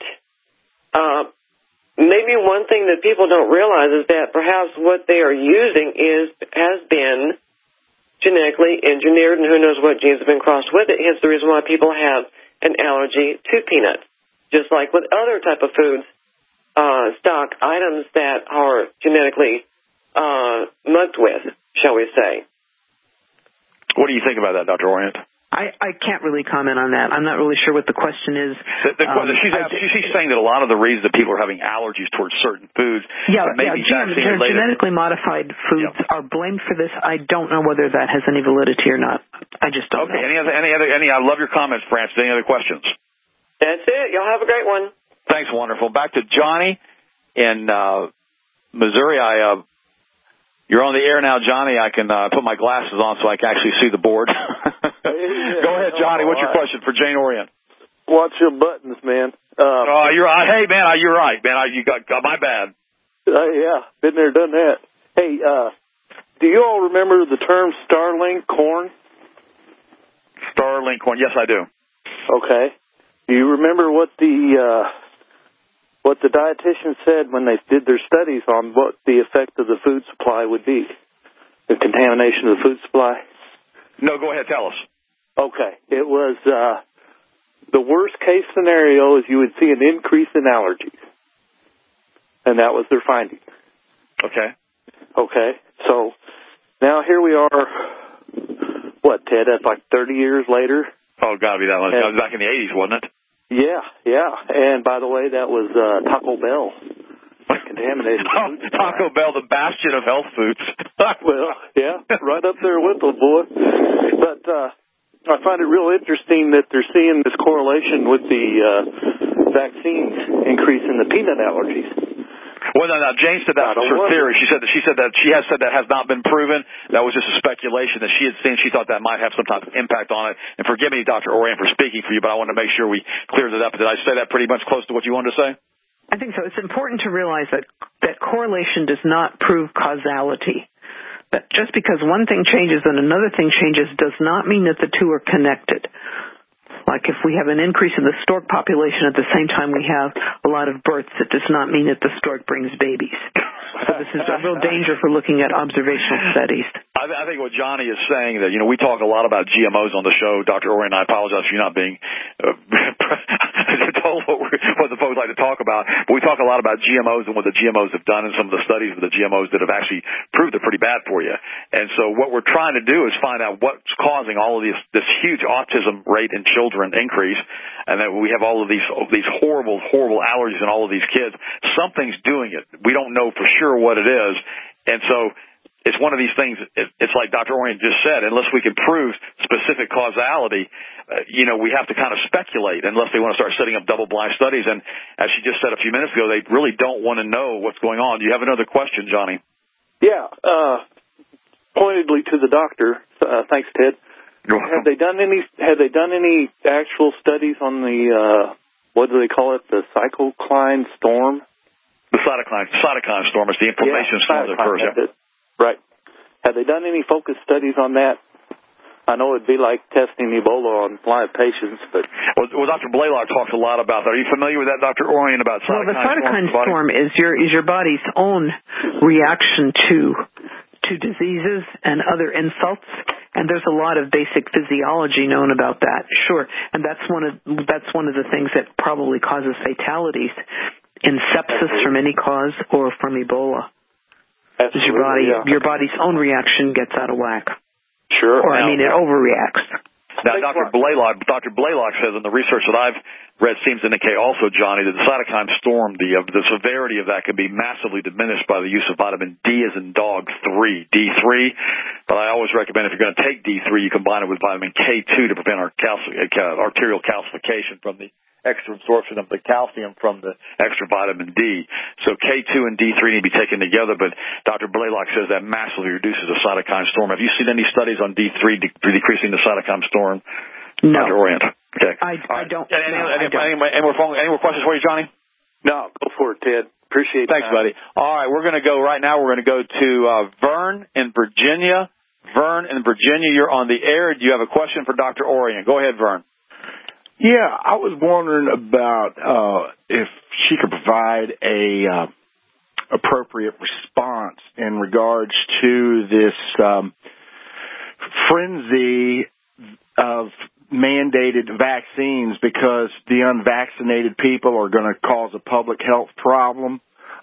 maybe one thing that people don't realize is that perhaps what they are using has been genetically engineered, and who knows what genes have been crossed with it. Hence the reason why people have an allergy to peanuts, just like with other type of foods, stock items that are genetically mucked with, shall we say. What do you think about that, Dr. Orient? I can't really comment on that. I'm not really sure what the question is. She's saying that a lot of the reasons that people are having allergies towards certain foods may be vaccine-related. Genetically modified foods are blamed for this. I don't know whether that has any validity or not. I just don't know. Okay, I love your comments, Francis. Any other questions? That's it. Y'all have a great one. Thanks, wonderful. Back to Johnny in Missouri. You're on the air now, Johnny. I can put my glasses on so I can actually see the board. Go ahead, Johnny. What's your question for Jane Orient? Watch your buttons, man. You're right. Hey, man, you're right, man. You got my bad. Yeah, been there, done that. Hey, do you all remember the term Starlink corn? Starlink corn, yes, I do. Okay. Do you remember what the dietitian said when they did their studies on what the effect of the food supply would be? The contamination of the food supply? No, go ahead, tell us. Okay. It was the worst case scenario is you would see an increase in allergies. And that was their finding. Okay. Okay. So now here we are, what, Ted, that's like 30 years later? Oh, gotta be that long. That was back in the 80s, wasn't it? Yeah. And by the way, that was Taco Bell contaminated. Taco Bell, the bastion of health foods. Well, yeah, right up there with them, boy. But I find it real interesting that they're seeing this correlation with the vaccines increasing the peanut allergies. Well, no, Jane said that's her theory. She said that has not been proven. That was just a speculation that she had seen. She thought that might have some type of impact on it. And forgive me, Dr. Orion, for speaking for you, but I wanted to make sure we cleared it up. Did I say that pretty much close to what you wanted to say? I think so. It's important to realize that correlation does not prove causality. That just because one thing changes and another thing changes does not mean that the two are connected. Like if we have an increase in the stork population at the same time we have a lot of births, it does not mean that the stork brings babies. So this is a real danger for looking at observational studies. I think what Johnny is saying that, we talk a lot about GMOs on the show. Dr. Orion, I apologize for you not being told what the folks like to talk about. But we talk a lot about GMOs and what the GMOs have done and some of the studies of the GMOs that have actually proved they're pretty bad for you. And so what we're trying to do is find out what's causing all of this huge autism rate in children increase, and that we have all of these horrible allergies in all of these kids. Something's doing it. We don't know for sure what it is. And so it's one of these things, it's like Dr. Orion just said, unless we can prove specific causality, we have to kind of speculate unless they want to start setting up double-blind studies. And as she just said a few minutes ago, they really don't want to know what's going on. Do you have another question, Johnny? Yeah, pointedly to the doctor. Thanks, Ted. Have they done any actual studies on the what do they call it? The cytokine storm? The cytokine storm is the inflammation storm that occurs. Right. Have they done any focused studies on that? I know it'd be like testing Ebola on live patients, but well, Dr. Blaylock talks a lot about that. Are you familiar with that, Dr. Orion, about cytokine storm? Well, the cytokine storm is your body's own reaction to diseases and other insults, and there's a lot of basic physiology known about that. Sure, and that's one of the things that probably causes fatalities in sepsis from any cause or from Ebola. Absolutely, your body's own reaction gets out of whack. Sure. Or, it overreacts. Now, Dr. Blaylock says, and the research that I've read seems to indicate also, Johnny, that the cytokine storm, the severity of that can be massively diminished by the use of vitamin D as in dog 3, D3. But I always recommend if you're going to take D3, you combine it with vitamin K2 to prevent arterial calcification from the extra absorption of the calcium from the extra vitamin D. So K2 and D3 need to be taken together, but Dr. Blaylock says that massively reduces the cytokine storm. Have you seen any studies on D3 decreasing the cytokine storm? No. Dr. Orient. Okay. I don't. Any more questions for you, Johnny? No, go for it, Ted. Appreciate it. Thanks, buddy. All right, we're going to go right now. We're going to go to Vern in Virginia. Vern in Virginia, you're on the air. Do you have a question for Dr. Orient? Go ahead, Vern. Yeah, I was wondering about if she could provide a appropriate response in regards to this frenzy of mandated vaccines because the unvaccinated people are going to cause a public health problem.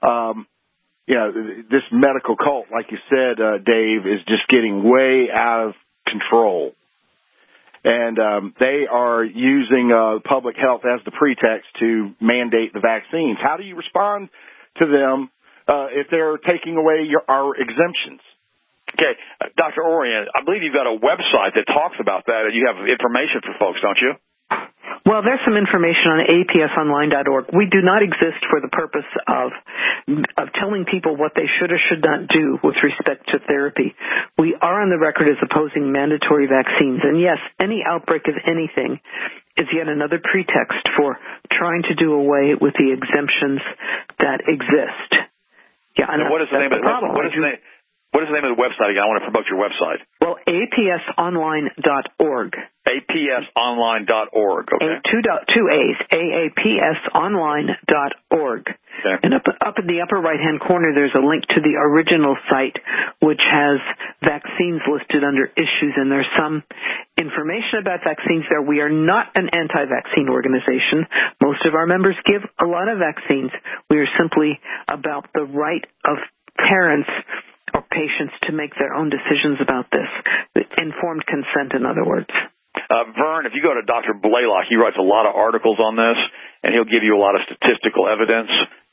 This medical cult, like you said, Dave, is just getting way out of control. And they are using public health as the pretext to mandate the vaccines. How do you respond to them if they're taking away our exemptions? Okay, Dr. Orient, I believe you've got a website that talks about that. You have information for folks, don't you? Well, there's some information on apsonline.org. We do not exist for the purpose of telling people what they should or should not do with respect to therapy. We are on the record as opposing mandatory vaccines. And yes, any outbreak of anything is yet another pretext for trying to do away with the exemptions that exist. Yeah, and what is the name of the problem? What is the name of the website again? I want to promote your website. Well, apsonline.org. apsonline.org. Okay. Two A's. aapsonline.org. Okay. And up in the upper right-hand corner, there's a link to the original site, which has vaccines listed under issues, and there's some information about vaccines there. We are not an anti-vaccine organization. Most of our members give a lot of vaccines. We are simply about the right of parents or patients to make their own decisions about this. Informed consent, in other words. Vern, if you go to Dr. Blaylock, he writes a lot of articles on this, and he'll give you a lot of statistical evidence that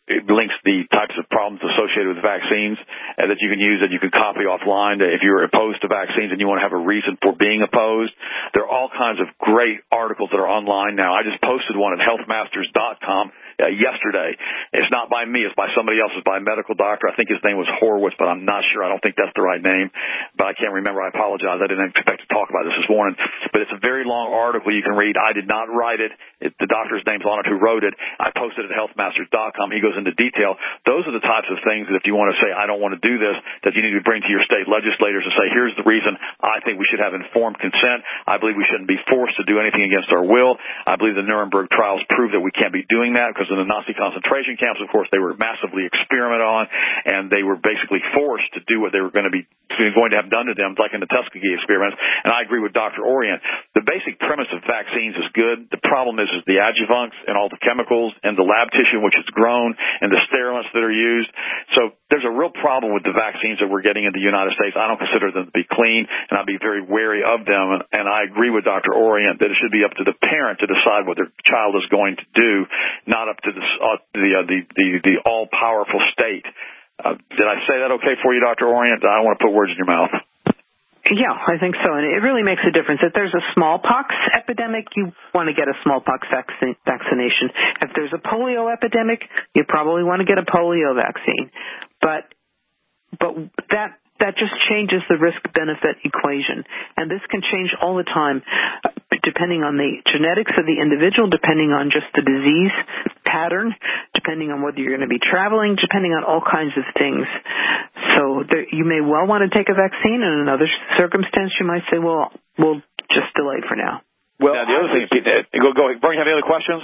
it links the types of problems associated with vaccines that you can use that you can copy offline if you're opposed to vaccines and you want to have a reason for being opposed. There are all kinds of great articles that are online now. I just posted one at healthmasters.com yesterday. It's not by me. It's by somebody else. It's by a medical doctor. I think his name was Horowitz, but I'm not sure. I don't think that's the right name, but I can't remember. I apologize. I didn't expect to talk about this morning. But it's a very long article you can read. I did not write it. The doctor's name's on it who wrote it. I posted it at healthmasters.com. He goes into detail. Those are the types of things that if you want to say, I don't want to do this, that you need to bring to your state legislators and say, here's the reason I think we should have informed consent. I believe we shouldn't be forced to do anything against our will. I believe the Nuremberg trials prove that we can't be doing that because in the Nazi concentration camps, of course, they were massively experimented on, and they were basically forced to do what they were going to have done to them, like in the Tuskegee experiments. And I agree with Dr. Orient. The basic premise of vaccines is good. The problem is the adjuvants and all the chemicals and the lab tissue in which it's grown and the sterilants that are used. So there's a real problem with the vaccines that we're getting in the United States. I don't consider them to be clean, and I'd be very wary of them. And I agree with Dr. Orient that it should be up to the parent to decide what their child is going to do, not up to the all-powerful state. Did I say that okay for you, Dr. Orient? I don't want to put words in your mouth. Yeah, I think so. And it really makes a difference. If there's a smallpox epidemic, you want to get a smallpox vaccination. If there's a polio epidemic, you probably want to get a polio vaccine. But that just changes the risk-benefit equation. And this can change all the time, depending on the genetics of the individual, depending on just the disease pattern, depending on whether you're going to be traveling, depending on all kinds of things. So you may well want to take a vaccine. In another circumstance, you might say, well, we'll just delay for now. Well, now, the other thing, go ahead. Bernie, have any other questions?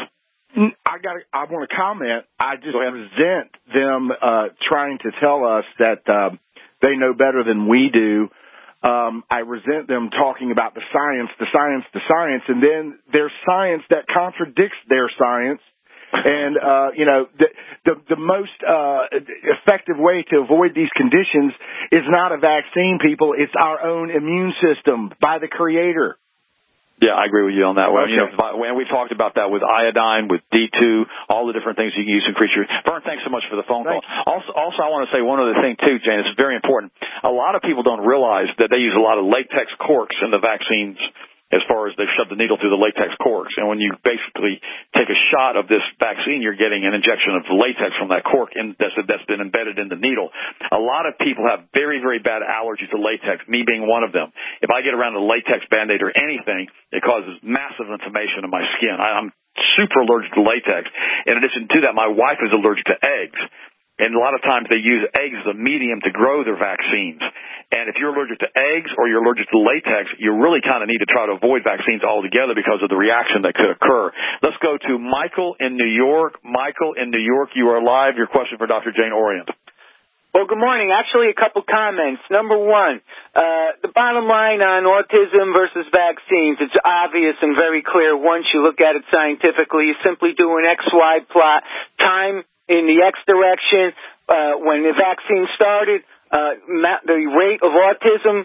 I want to comment. I just resent them trying to tell us that they know better than we do. I resent them talking about the science, and then there's science that contradicts their science. And, the most effective way to avoid these conditions is not a vaccine, people. It's our own immune system by the Creator. Yeah, I agree with you on that one. Okay. When we talked about that with iodine, with D2, all the different things you can use to increase your... Vern, thanks so much for the phone call. Also, I want to say one other thing, too, Jane. It's very important. A lot of people don't realize that they use a lot of latex corks in the vaccines as far as they shove the needle through the latex corks. And when you basically take a shot of this vaccine, you're getting an injection of latex from that cork that's been embedded in the needle. A lot of people have very, very bad allergies to latex, me being one of them. If I get around a latex Band-Aid or anything, it causes massive inflammation in my skin. I'm super allergic to latex. In addition to that, my wife is allergic to eggs. And a lot of times they use eggs as a medium to grow their vaccines. And if you're allergic to eggs or you're allergic to latex, you really kind of need to try to avoid vaccines altogether because of the reaction that could occur. Let's go to Michael in New York. Michael in New York, you are live. Your question for Dr. Jane Orient. Well, good morning. Actually, a couple comments. Number one, the bottom line on autism versus vaccines, it's obvious and very clear once you look at it scientifically. You simply do an XY plot, time in the X direction, when the vaccine started, the rate of autism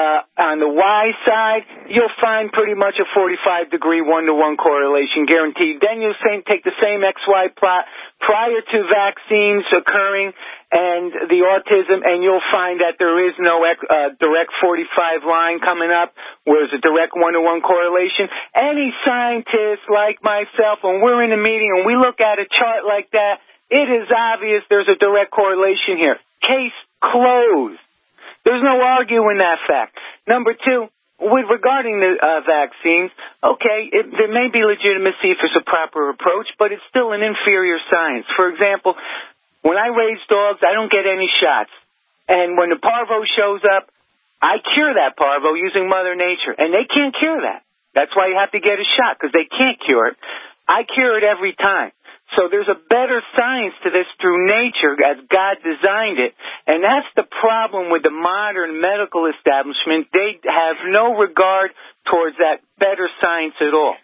on the Y side, you'll find pretty much a 45-degree 1-to-1 correlation guaranteed. Then you'll take the same XY plot prior to vaccines occurring and the autism, and you'll find that there is no direct 45 line coming up, whereas a direct 1-to-1 correlation. Any scientist like myself, when we're in a meeting and we look at a chart like that, it is obvious there's a direct correlation here. Case closed. There's no arguing that fact. Number two, regarding the vaccines, okay, there may be legitimacy if it's a proper approach, but it's still an inferior science. For example, when I raise dogs, I don't get any shots. And when the parvo shows up, I cure that parvo using Mother Nature. And they can't cure that. That's why you have to get a shot, because they can't cure it. I cure it every time. So there's a better science to this through nature as God designed it. And that's the problem with the modern medical establishment. They have no regard towards that better science at all.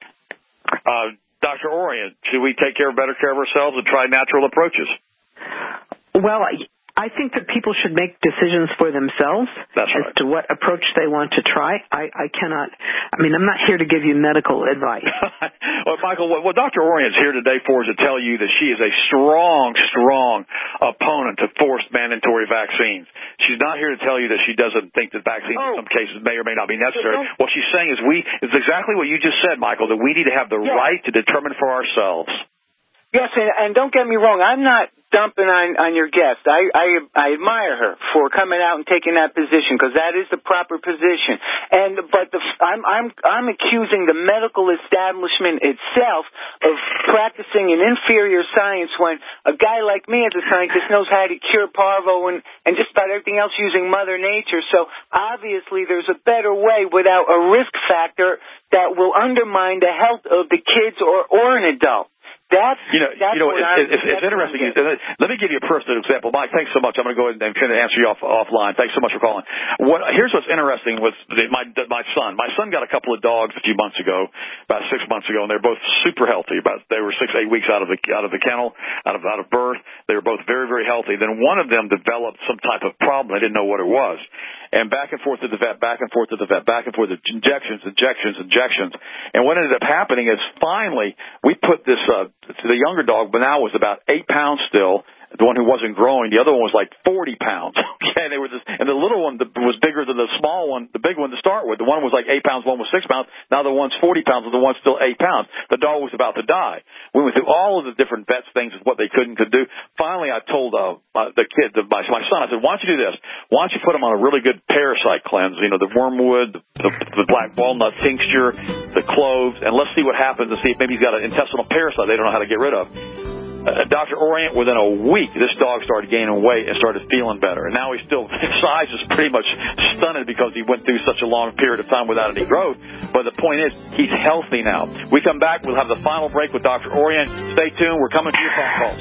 Dr. Orient, should we take better care of ourselves and try natural approaches? Well, I think that people should make decisions for themselves as to what approach they want to try. I'm not here to give you medical advice. Well, But, Michael, what Dr. Orient's here today for is to tell you that she is a strong, strong opponent to forced mandatory vaccines. She's not here to tell you that she doesn't think that vaccines in some cases may or may not be necessary. What she's saying is it's exactly what you just said, Michael, that we need to have the right to determine for ourselves. Yes, and don't get me wrong, I'm not dumping on your guest. I admire her for coming out and taking that position, because that is the proper position. But I'm accusing the medical establishment itself of practicing an inferior science when a guy like me as a scientist knows how to cure parvo and just about everything else using Mother Nature. So obviously there's a better way without a risk factor that will undermine the health of the kids or an adult. It's interesting. Let me give you a personal example. Mike, thanks so much. I'm going to go ahead and kind of answer you offline. Thanks so much for calling. Here's what's interesting with my son. My son got a couple of dogs a few months ago, about 6 months ago, and they're both super healthy. They were 6-8 weeks out of the kennel, out of birth. They were both very, very healthy. Then one of them developed some type of problem. They didn't know what it was. And back and forth to the vet, back and forth to the vet, back and forth, injections. And what ended up happening is finally we put this to the younger dog, but now was about 8 pounds still. The one who wasn't growing, the other one was like 40 pounds. Okay, they were and the little one was bigger than the small one, the big one to start with. The one was like 8 pounds, one was 6 pounds. Now the one's 40 pounds, and the one's still 8 pounds. The dog was about to die. We went through all of the different vets things of what they could do. Finally, I told the kid, my son, I said, why don't you do this? Why don't you put him on a really good parasite cleanse? You know, the wormwood, the black walnut tincture, the cloves, and let's see what happens and see if maybe he's got an intestinal parasite they don't know how to get rid of. Dr. Orient, within a week, this dog started gaining weight and started feeling better. And now his size is pretty much stunted because he went through such a long period of time without any growth. But the point is, he's healthy now. We come back, we'll have the final break with Dr. Orient. Stay tuned. We're coming to your phone calls.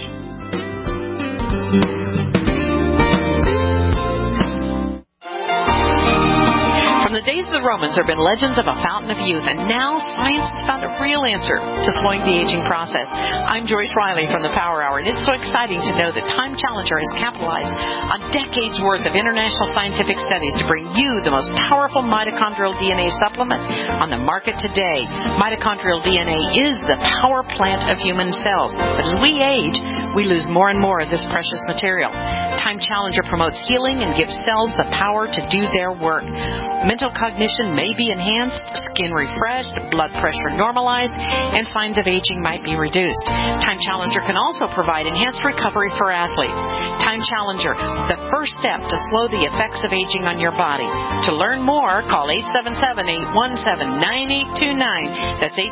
From the days of the Romans, there have been legends of a fountain of youth, and now science has found a real answer to slowing the aging process. I'm Joyce Riley from the Power Hour, and it's so exciting to know that Time Challenger has capitalized on decades' worth of international scientific studies to bring you the most powerful mitochondrial DNA supplement on the market today. Mitochondrial DNA is the power plant of human cells, but as we age, we lose more and more of this precious material. Time Challenger promotes healing and gives cells the power to do their work. Mental cognition may be enhanced, skin refreshed, blood pressure normalized, and signs of aging might be reduced. Time Challenger can also provide enhanced recovery for athletes. Time Challenger, the first step to slow the effects of aging on your body. To learn more, call 877-817-9829. That's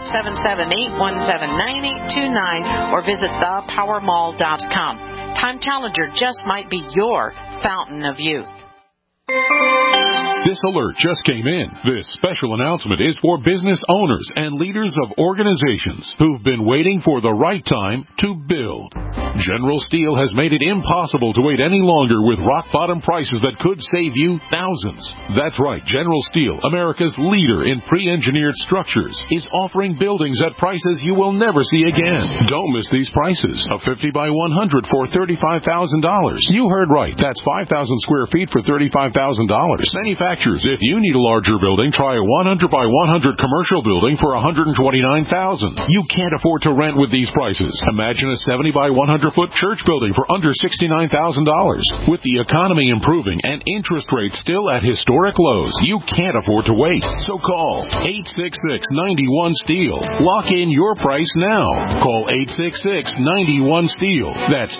877-817-9829, or visit thepowermall.com. Time Challenger just might be your fountain of youth. This alert just came in. This special announcement is for business owners and leaders of organizations who've been waiting for the right time to build. General Steel has made it impossible to wait any longer with rock-bottom prices that could save you thousands. That's right. General Steel, America's leader in pre-engineered structures, is offering buildings at prices you will never see again. Don't miss these prices. A 50 by 100 for $35,000. You heard right. That's 5,000 square feet for $35,000. Manufacturers, if you need a larger building, try a 100 by 100 commercial building for $129,000. You can't afford to rent with these prices. Imagine a 70 by 100 foot church building for under $69,000. With the economy improving and interest rates still at historic lows, you can't afford to wait. So call 866-91-STEEL. Lock in your price now. Call 866-91-STEEL. That's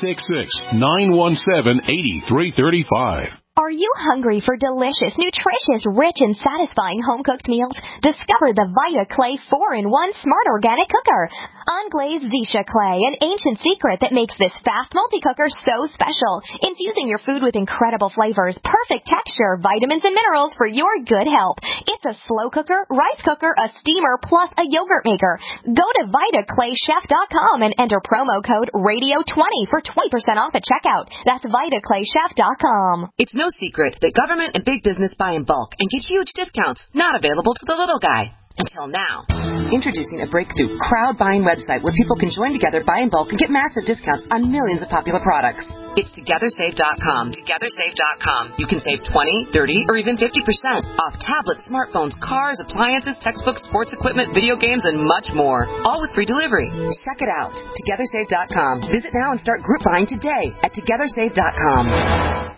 866-917-8335. Are you hungry for delicious, nutritious, rich, and satisfying home-cooked meals? Discover the Vita Clay 4-in-1 Smart Organic Cooker. Unglazed Zisha Clay, an ancient secret that makes this fast multi-cooker so special. Infusing your food with incredible flavors, perfect texture, vitamins, and minerals for your good health. It's a slow cooker, rice cooker, a steamer, plus a yogurt maker. Go to VitaClayChef.com and enter promo code RADIO20 for 20% off at checkout. That's VitaClayChef.com. It's no secret that government and big business buy in bulk and get huge discounts, not available to the little guy. Until now. Introducing a breakthrough crowd buying website where people can join together, buy in bulk, and get massive discounts on millions of popular products. It's TogetherSave.com. TogetherSave.com. You can save 20, 30, or even 50% off tablets, smartphones, cars, appliances, textbooks, sports equipment, video games, and much more. All with free delivery. Check it out. TogetherSave.com. Visit now and start group buying today at TogetherSave.com.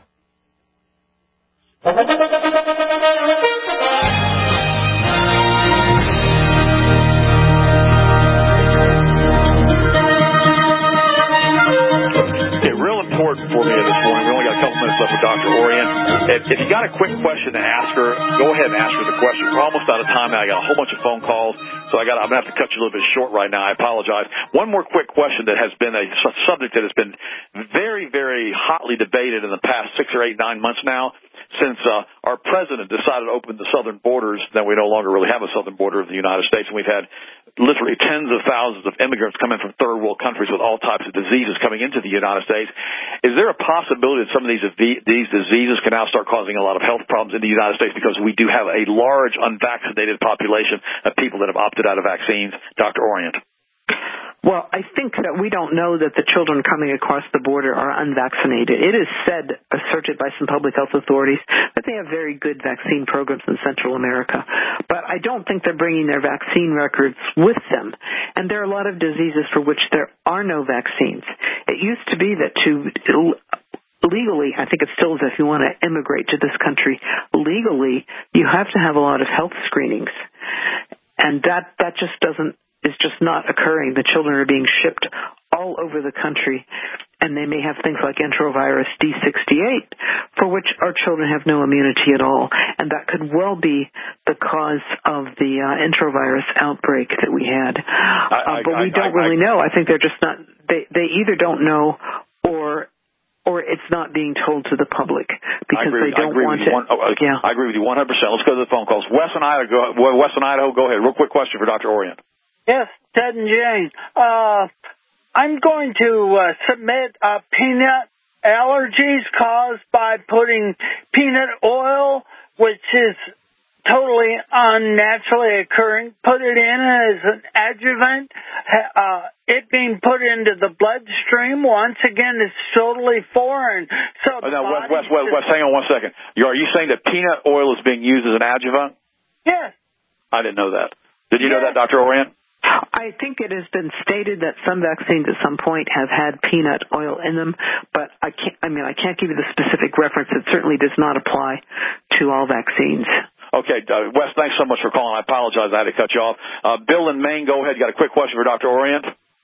Real important for me this morning. We only got a couple minutes left with Dr. Orient. If you got a quick question to ask her, go ahead and ask her the question. We're almost out of time now. I got a whole bunch of phone calls, so I'm going to have to cut you a little bit short right now. I apologize. One more quick question that has been a subject that has been very, very hotly debated in the past 6 or 8, 9 months now. Since our president decided to open the southern borders, then we no longer really have a southern border of the United States, and we've had literally tens of thousands of immigrants come in from third world countries with all types of diseases coming into the United States. Is there a possibility that some of these diseases can now start causing a lot of health problems in the United States because we do have a large unvaccinated population of people that have opted out of vaccines? Dr. Orient. Well, I think that we don't know that the children coming across the border are unvaccinated. It is said, asserted by some public health authorities, that they have very good vaccine programs in Central America. But I don't think they're bringing their vaccine records with them. And there are a lot of diseases for which there are no vaccines. It used to be that legally, I think it still is, if you want to immigrate to this country, legally, you have to have a lot of health screenings. And that just is just not occurring. The children are being shipped all over the country, and they may have things like enterovirus D68, for which our children have no immunity at all, and that could well be the cause of the enterovirus outbreak that we had. But we don't really know. I think they're just not. They either don't know, or it's not being told to the public because they don't want it. I agree with you 100%. Let's go to the phone calls. Wes in Idaho, go ahead. Real quick question for Dr. Orient. Yes, Ted and Jane. I'm going to submit peanut allergies caused by putting peanut oil, which is totally unnaturally occurring, put it in as an adjuvant. It being put into the bloodstream, once again, is totally foreign. So now, Wes, hang on 1 second. Are you saying that peanut oil is being used as an adjuvant? Yes. I didn't know that. Did you know that, Dr. Orient? I think it has been stated that some vaccines at some point have had peanut oil in them, but I can't give you the specific reference. It certainly does not apply to all vaccines. Okay, Wes, thanks so much for calling. I apologize I had to cut you off. Bill in Maine, go ahead. You got a quick question for Dr. Orient?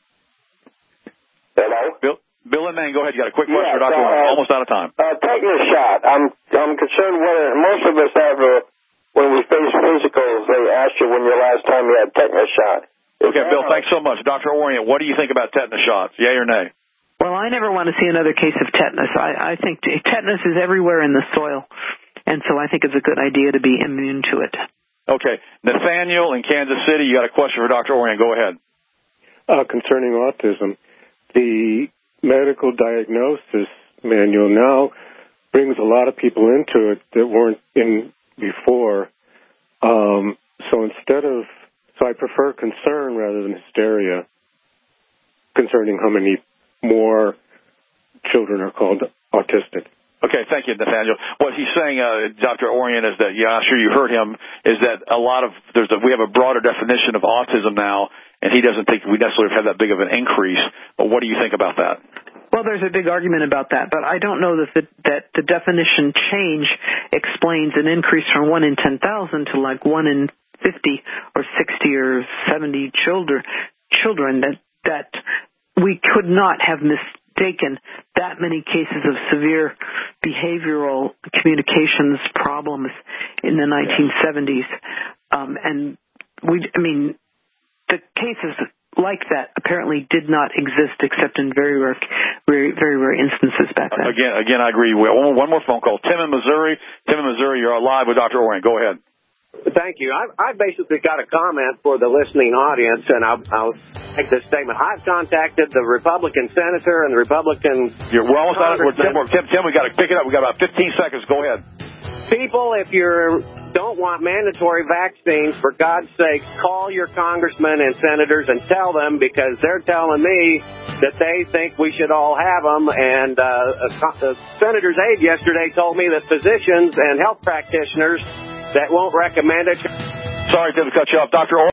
Hello? Bill in Maine, go ahead. You got a quick question for Dr. Orient. Almost out of time. Taking a shot. I'm concerned whether most of us have when we face physicals, they ask you when your last time you had tetanus shot. Okay, Bill, thanks so much. Dr. Orient, what do you think about tetanus shots? Yay or nay? Well, I never want to see another case of tetanus. I think tetanus is everywhere in the soil, and so I think it's a good idea to be immune to it. Okay. Nathaniel in Kansas City, you got a question for Dr. Orient. Go ahead. Concerning autism, the medical diagnosis manual now brings a lot of people into it that weren't in before. So I prefer concern rather than hysteria concerning how many more children are called autistic. Okay, thank you, Nathaniel. What he's saying, Dr. Orient, is that, I'm sure you heard him, is that we have a broader definition of autism now, and he doesn't think we necessarily have that big of an increase. But what do you think about that? Well, there's a big argument about that, but I don't know that the definition change explains an increase from 1 in 10,000 to like 1 in 50 or 60 or 70 children that we could not have mistaken that many cases of severe behavioral communications problems in the 1970s. The cases like that apparently did not exist except in very rare instances back then. Again, I agree. One more phone call. Tim in Missouri. You're live with Dr. Orient. Go ahead. Thank you. I basically got a comment for the listening audience, and I'll make this statement. I've contacted the Republican senator and the Republican... We're almost out of time. Tim, we got to pick it up. We got about 15 seconds. Go ahead. People, if you're don't want mandatory vaccines, for God's sake, call your congressmen and senators and tell them, because they're telling me that they think we should all have them. And Senator's aide yesterday told me that physicians and health practitioners that won't recommend it. Sorry to cut you off, Dr.